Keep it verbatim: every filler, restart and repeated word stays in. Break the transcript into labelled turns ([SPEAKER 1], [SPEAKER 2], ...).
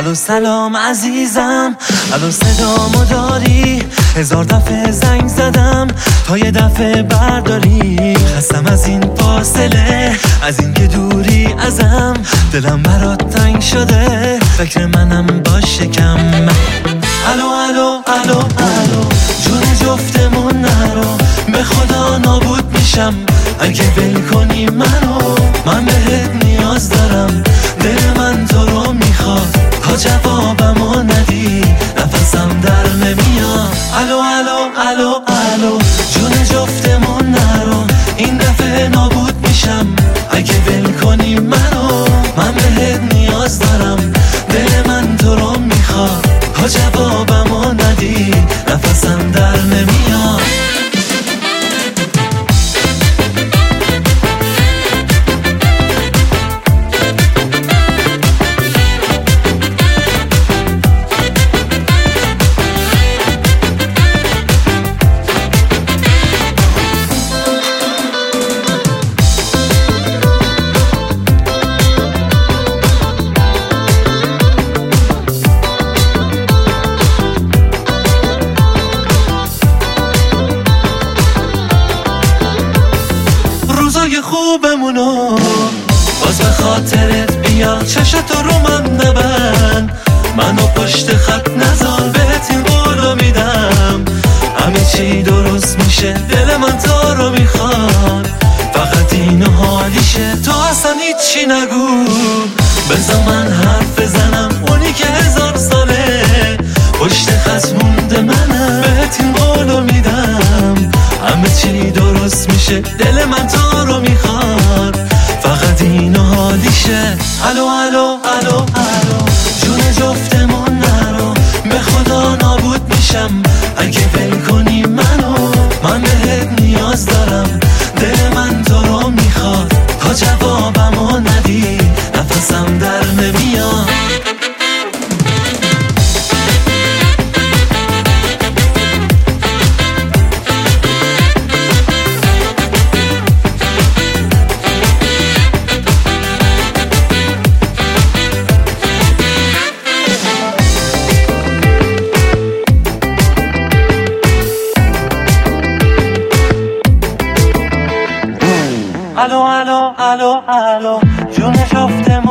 [SPEAKER 1] الو سلام عزیزم، الو صدامو داری؟ هزار دفعه زنگ زدم تا یه دفعه برداری. خستم از این فاصله، از این که دوری ازم. دلم برات تنگ شده، فکر منم باشه کم. الو الو الو الو جون جفتمون نرو، به خدا نابود میشم اگه ول کنی منو. من بهت نیاز دارم، دل من تو رو میخواد، تا جوابمو ندی نفسم در نمیاد. الو الو الو الو جون جفتمون نرو، این دفعه نابود میشم اگه ول کنی منو. من بهت نیاز دارم، دل من تو رو میخواد، تا جوابمو ندی نفسم در نمیاد. روزای خوبمونو باز به خاطرت بیاد، چشتو رو من نبند، منو پشت خط نزار، بهت این قولو میدم. همه چی درست میشه، دل من تو رو میخواد، فقط اینو حالیشه. تو اصلا هیچی نگو، بذار من حرف بزنم. اونی که هزار ساله پشت خط مونده منم، بهت این قولو میدم. همه چی درست میشه، دل من تو رو میخواد، فقط اینو حالیشه. الو الو الو الو جون جفتمون نرو، به خدا نابود میشم اگه ول کنی منو. من بهت نیاز دارم، دل من تو رو میخواد، تا جوابمو ندی نفسم در نمیاد. الو الو الو الو جون جفتمون